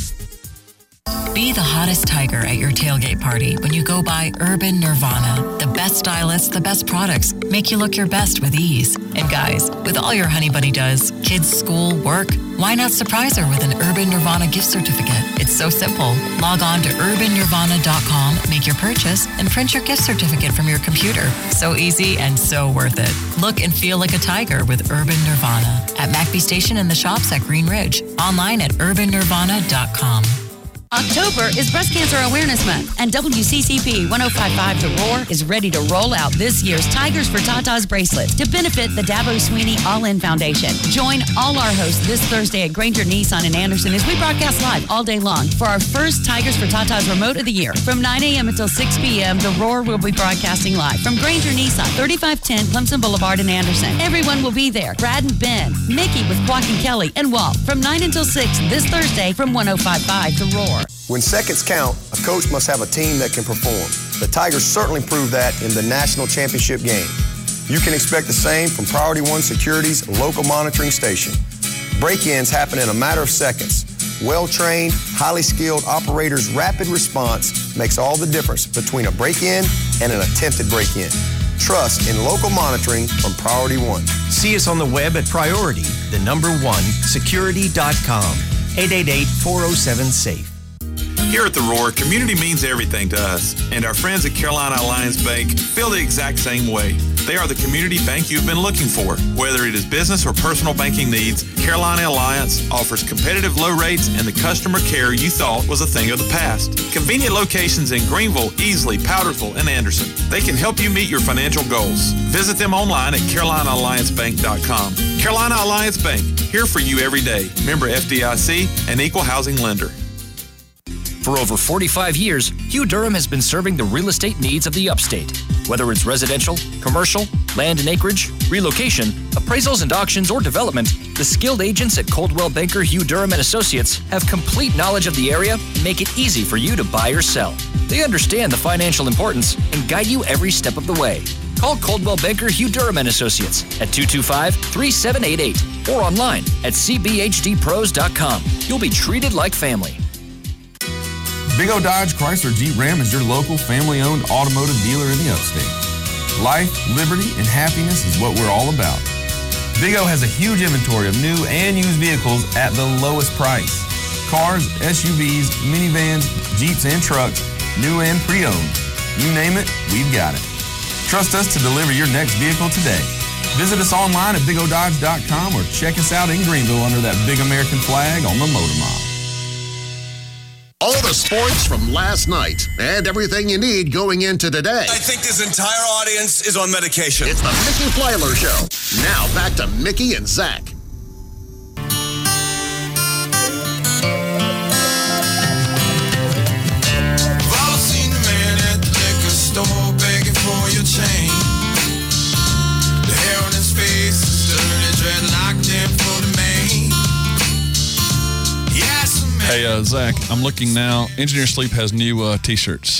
Be the hottest tiger at your tailgate party when you go by Urban Nirvana. The best stylists, the best products make you look your best with ease. And guys, with all your honey bunny does, kids, school, work, why not surprise her with an Urban Nirvana gift certificate? It's so simple. Log on to urban nirvana dot com, make your purchase, and print your gift certificate from your computer. So easy and so worth it. Look and feel like a tiger with Urban Nirvana at McBee Station and the shops at Green Ridge. Online at urban nirvana dot com. October is Breast Cancer Awareness Month, and W C C P one oh five point five The Roar is ready to roll out this year's Tigers for Tatas bracelet to benefit the Dabo Sweeney All-In Foundation. Join all our hosts this Thursday at Granger Nissan in Anderson as we broadcast live all day long for our first Tigers for Tatas remote of the year. From nine a.m. until six p.m., The Roar will be broadcasting live from Granger Nissan, thirty-five ten Clemson Boulevard in Anderson. Everyone will be there. Brad and Ben, Mickey with Joaquin Kelly, and Walt from nine until six this Thursday from one oh five point five The Roar. When seconds count, a coach must have a team that can perform. The Tigers certainly proved that in the national championship game. You can expect the same from Priority One Security's local monitoring station. Break-ins happen in a matter of seconds. Well-trained, highly skilled operators' rapid response makes all the difference between a break-in and an attempted break-in. Trust in local monitoring from Priority One. See us on the web at Priority, the number one, security dot com. eight eight eight, four oh seven, SAFE. Here at The Roar, community means everything to us, and our friends at Carolina Alliance Bank feel the exact same way. They are the community bank you've been looking for. Whether it is business or personal banking needs, Carolina Alliance offers competitive low rates and the customer care you thought was a thing of the past. Convenient locations in Greenville, Easley, Powderville, and Anderson. They can help you meet your financial goals. Visit them online at carolina alliance bank dot com. Carolina Alliance Bank, here for you every day. Member F D I C and equal housing lender. For over forty-five years, Hugh Durham has been serving the real estate needs of the upstate. Whether it's residential, commercial, land and acreage, relocation, appraisals and auctions, or development, the skilled agents at Coldwell Banker Hugh Durham and Associates have complete knowledge of the area and make it easy for you to buy or sell. They understand the financial importance and guide you every step of the way. Call Coldwell Banker Hugh Durham and Associates at two two five, three seven eight eight or online at c b h d pros dot com. You'll be treated like family. Big O Dodge Chrysler Jeep Ram is your local family-owned automotive dealer in the upstate. Life, liberty, and happiness is what we're all about. Big O has a huge inventory of new and used vehicles at the lowest price. Cars, S U Vs, minivans, Jeeps, and trucks, new and pre-owned. You name it, we've got it. Trust us to deliver your next vehicle today. Visit us online at big o dodge dot com or check us out in Greenville under that big American flag on the Motor Mile. All the sports from last night and everything you need going into today. I think this entire audience is on medication. It's the Mickey Plyler Show. Now back to Mickey and Zach. I've seen the man at the liquor store begging for your change. The hair on his face is dirty, dreadlocked in for the main. Yes, Hey, uh, Zach, I'm looking now. Engineer Sleep has new uh, T-shirts.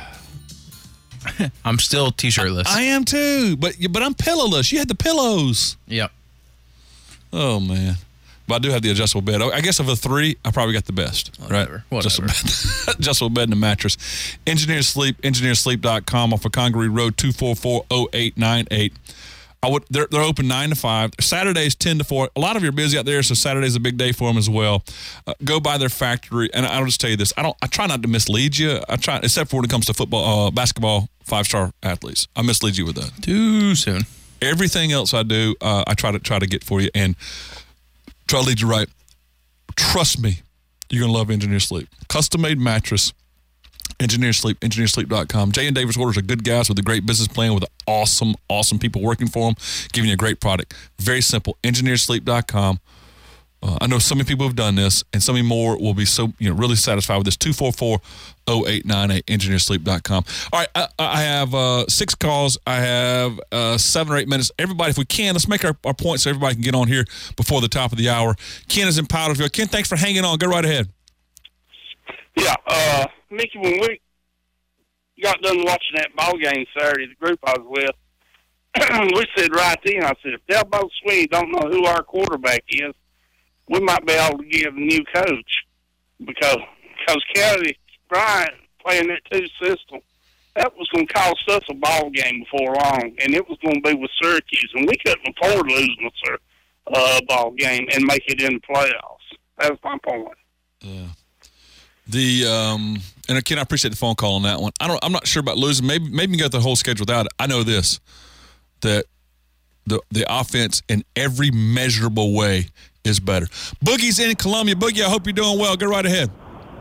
I'm still T-shirtless. I am too, but but I'm pillowless. You had the pillows. Yep. Oh, man. But I do have the adjustable bed. I guess of the three, I probably got the best. Whatever. Right? Adjustable bed. Adjustable bed and a mattress. Engineer Sleep, engineer sleep dot com off of Congaree Road, two four four oh eight nine eight. I would. They're, they're open nine to five. Saturdays ten to four. A lot of you are busy out there, so Saturday's a big day for them as well. Uh, go by their factory, and I'll just tell you this: I don't. I try not to mislead you. I try, except for when it comes to football, uh, basketball, five star athletes. I mislead you with that too soon. Everything else I do, uh, I try to try to get for you and try to lead you right. Trust me, you're gonna love Engineer Sleep. Custom made mattress. Engineer Sleep, engineer sleep dot com. Jay and Davis Orders are good guys with a great business plan with awesome, awesome people working for them, giving you a great product. Very simple. engineer sleep dot com. Uh, I know so many people have done this, and so many more will be so you know really satisfied with this. two four four oh eight nine eight, engineer sleep dot com. All right, I, I have uh, six calls. I have uh, seven or eight minutes. Everybody, if we can, let's make our, our point so everybody can get on here before the top of the hour. Ken is in Powdersville. Ken, thanks for hanging on. Go right ahead. Yeah, uh, Mickey, when we got done watching that ball game Saturday, the group I was with, we said right then, I said, if Dabo Swinney don't know who our quarterback is, we might be able to get a new coach because because Kelly Bryant playing that two system, that was going to cost us a ball game before long, and it was going to be with Syracuse, and we couldn't afford losing a uh, ball game and make it in the playoffs. That's my point. Yeah. The um, and again, I appreciate the phone call on that one. I don't. I'm not sure about losing. Maybe maybe you got the whole schedule without it. I know this, that the the offense in every measurable way is better. Boogie's in Columbia. Boogie, I hope you're doing well. Go right ahead.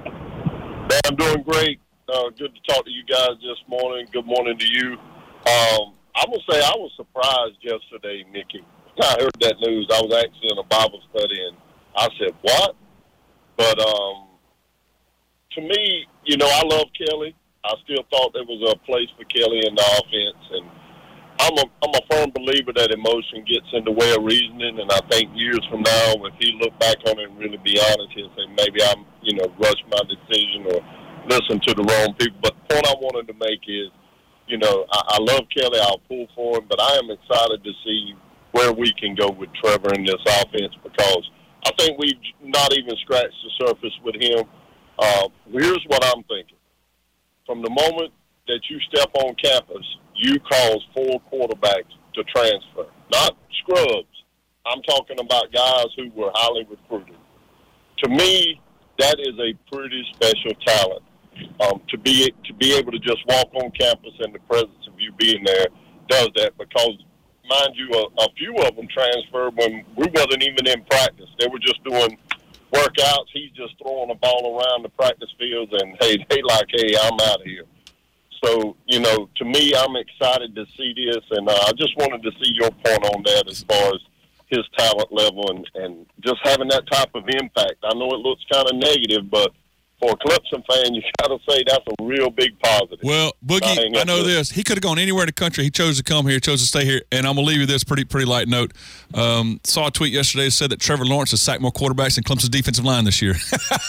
I'm doing great. Uh, good to talk to you guys this morning. Good morning to you. Um, I'm gonna say I was surprised yesterday, Mickey. I heard that news. I was actually in a Bible study, and I said, "What?" But um. To me, you know, I love Kelly. I still thought there was a place for Kelly in the offense, and I'm a I'm a firm believer that emotion gets in the way of reasoning. And I think years from now, if he look back on it and really be honest, he'll say maybe I'm you know rushed my decision or listened to the wrong people. But the point I wanted to make is, you know, I, I love Kelly. I'll pull for him, but I am excited to see where we can go with Trevor in this offense because I think we've not even scratched the surface with him. Uh, here's what I'm thinking. From the moment that you step on campus, you cause four quarterbacks to transfer. Not scrubs. I'm talking about guys who were highly recruited. To me, that is a pretty special talent. Um, to be to be able to just walk on campus in the presence of you being there does that because, mind you, a, a few of them transferred when we wasn't even in practice. They were just doing workouts. He's just throwing the ball around the practice fields, and hey, they like, hey, I'm out of here. So, you know, to me, I'm excited to see this, and uh, I just wanted to see your point on that as far as his talent level and, and just having that type of impact. I know it looks kind of negative, but for a Clemson fan, you got to say that's a real big positive. Well, Boogie, I, I know this. He could have gone anywhere in the country. He chose to come here, chose to stay here. And I'm going to leave you this pretty pretty light note. Um, saw a tweet yesterday that said that Trevor Lawrence has sacked more quarterbacks than Clemson's defensive line this year.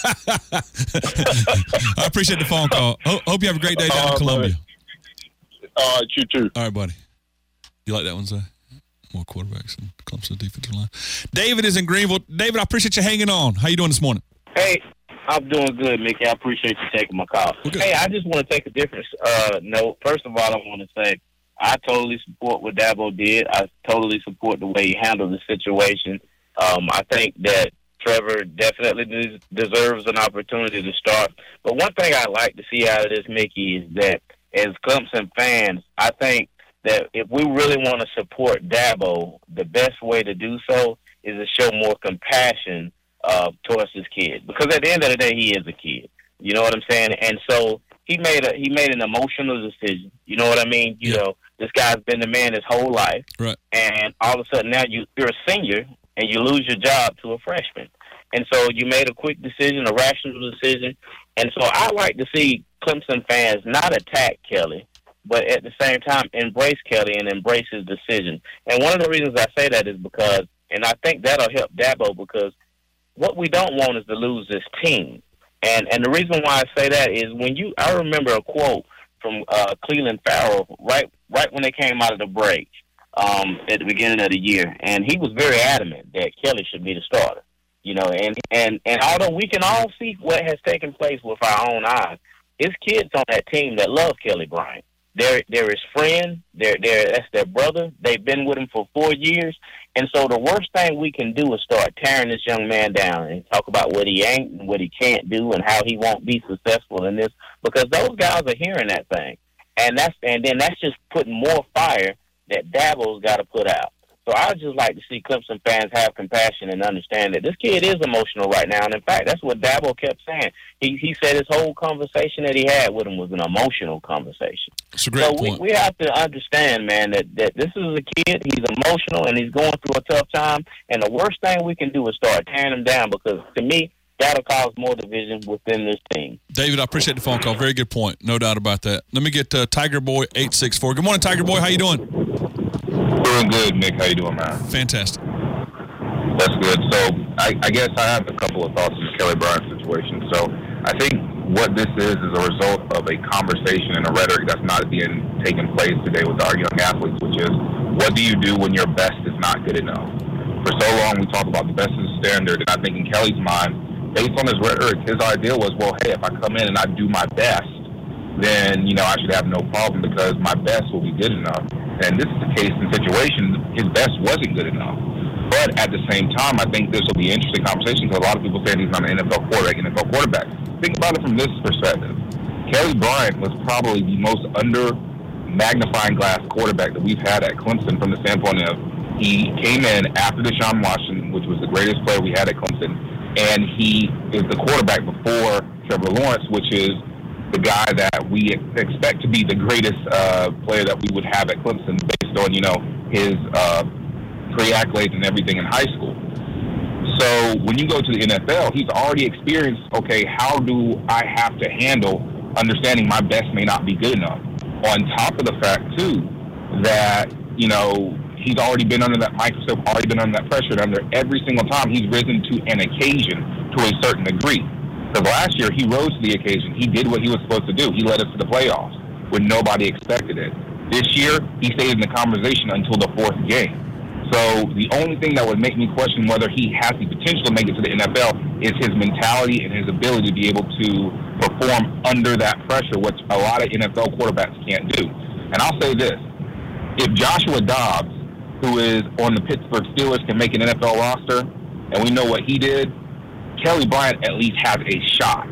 I appreciate the phone call. Ho- hope you have a great day down in Columbia. All right, you too. All right, buddy. You like that one, Zay? More quarterbacks than Clemson's defensive line. David is in Greenville. David, I appreciate you hanging on. How you doing this morning? Hey. I'm doing good, Mickey. I appreciate you taking my call. Okay. Hey, I just want to take a different uh, note. First of all, I want to say I totally support what Dabo did. I totally support the way he handled the situation. Um, I think that Trevor definitely des- deserves an opportunity to start. But one thing I like to see out of this, Mickey, is that as Clemson fans, I think that if we really want to support Dabo, the best way to do so is to show more compassion Uh, towards his kid, because at the end of the day, he is a kid. You know what I'm saying? And so he made a he made an emotional decision. You know what I mean? You yeah. know, this guy's been the man his whole life, right? And all of a sudden now you, you're a senior and you lose your job to a freshman. And so you made a quick decision, a rational decision. And so I like to see Clemson fans not attack Kelly, but at the same time embrace Kelly and embrace his decision. And one of the reasons I say that is because, and I think that'll help Dabo, because what we don't want is to lose this team. And and the reason why I say that is when you, I remember a quote from uh, Cleveland Farrell right right when they came out of the break um, at the beginning of the year, and he was very adamant that Kelly should be the starter. You know, and, and, and although we can all see what has taken place with our own eyes, it's kids on that team that love Kelly Bryant. They're, they're his friend. They're, they're, that's their brother. They've been with him for four years. And so the worst thing we can do is start tearing this young man down and talk about what he ain't and what he can't do and how he won't be successful in this, because those guys are hearing that thing. And that's and then that's just putting more fire that Dabo's got to put out. So I would just like to see Clemson fans have compassion and understand that this kid is emotional right now. And, in fact, that's what Dabo kept saying. He he said his whole conversation that he had with him was an emotional conversation. That's a great so point. We, we have to understand, man, that, that this is a kid. He's emotional, and he's going through a tough time. And the worst thing we can do is start tearing him down, because, to me, that'll cause more division within this team. David, I appreciate the phone call. Very good point. No doubt about that. Let me get uh, Tiger Boy eight six four. Good morning, Tiger Boy. How you doing? Doing good, Nick. How you doing, man? Fantastic. That's good. So I, I guess I have a couple of thoughts on the Kelly Bryant situation. So I think what this is is a result of a conversation and a rhetoric that's not being taking place today with our young athletes, which is, what do you do when your best is not good enough? For so long, we talk about the best is the standard, and I think in Kelly's mind, based on his rhetoric, his idea was, well, hey, if I come in and I do my best, then, you know, I should have no problem because my best will be good enough. And this is the case in situation, his best wasn't good enough. But at the same time, I think this will be an interesting conversation, because a lot of people saying he's not an N F L quarterback, N F L quarterback. Think about it from this perspective. Kelly Bryant was probably the most under magnifying glass quarterback that we've had at Clemson, from the standpoint of he came in after Deshaun Watson, which was the greatest player we had at Clemson, and he is the quarterback before Trevor Lawrence, which is the guy that we expect to be the greatest uh, player that we would have at Clemson based on, you know, his uh, pre-accolades and everything in high school. So when you go to the N F L, he's already experienced, okay, how do I have to handle understanding my best may not be good enough? On top of the fact, too, that, you know, he's already been under that microscope, already been under that pressure, and under every single time he's risen to an occasion to a certain degree. Because last year, he rose to the occasion. He did what he was supposed to do. He led us to the playoffs when nobody expected it. This year, he stayed in the conversation until the fourth game. So the only thing that would make me question whether he has the potential to make it to the N F L is his mentality and his ability to be able to perform under that pressure, which a lot of N F L quarterbacks can't do. And I'll say this. If Joshua Dobbs, who is on the Pittsburgh Steelers, can make an N F L roster, and we know what he did, Kelly Bryant at least has a shot.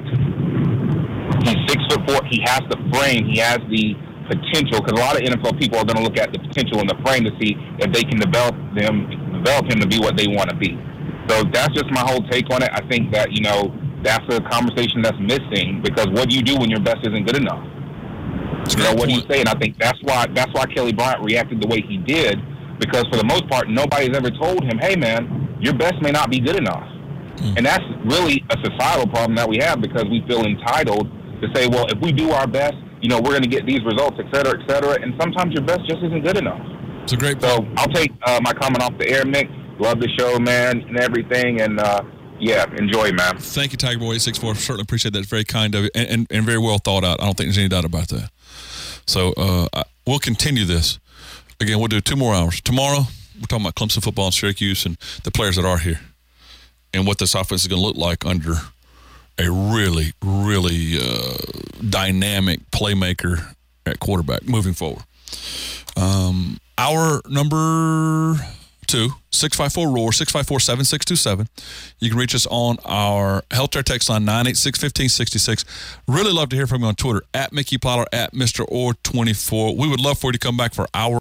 He's six foot four. He has the frame. He has the potential, because a lot of N F L people are going to look at the potential in the frame to see if they can develop them, develop him to be what they want to be. So that's just my whole take on it. I think that, you know, that's a conversation that's missing, because what do you do when your best isn't good enough? You know, what do you say? And I think that's why that's why Kelly Bryant reacted the way he did, because for the most part, nobody's ever told him, hey, man, your best may not be good enough. Mm. And that's really a societal problem that we have, because we feel entitled to say, well, if we do our best, you know, we're going to get these results, et cetera, et cetera. And sometimes your best just isn't good enough. It's a great point. So I'll take uh, my comment off the air, Mick. Love the show, man, and everything. And, uh, yeah, enjoy, man. Thank you, Tiger Boy eight six four. Certainly appreciate that. It's very kind of you, and, and, and very well thought out. I don't think there's any doubt about that. So uh, I, we'll continue this. Again, we'll do two more hours. Tomorrow, we're talking about Clemson football and Syracuse and the players that are here and what this offense is going to look like under a really, really uh, dynamic playmaker at quarterback moving forward. Um, hour number two, six five four R O A R, six five four, seven six two seven. You can reach us on our Healthcare text line, nine eight six, one five six six. Really love to hear from you on Twitter, at Mickey Plyler, at Mister Orr twenty-four. We would love for you to come back for hour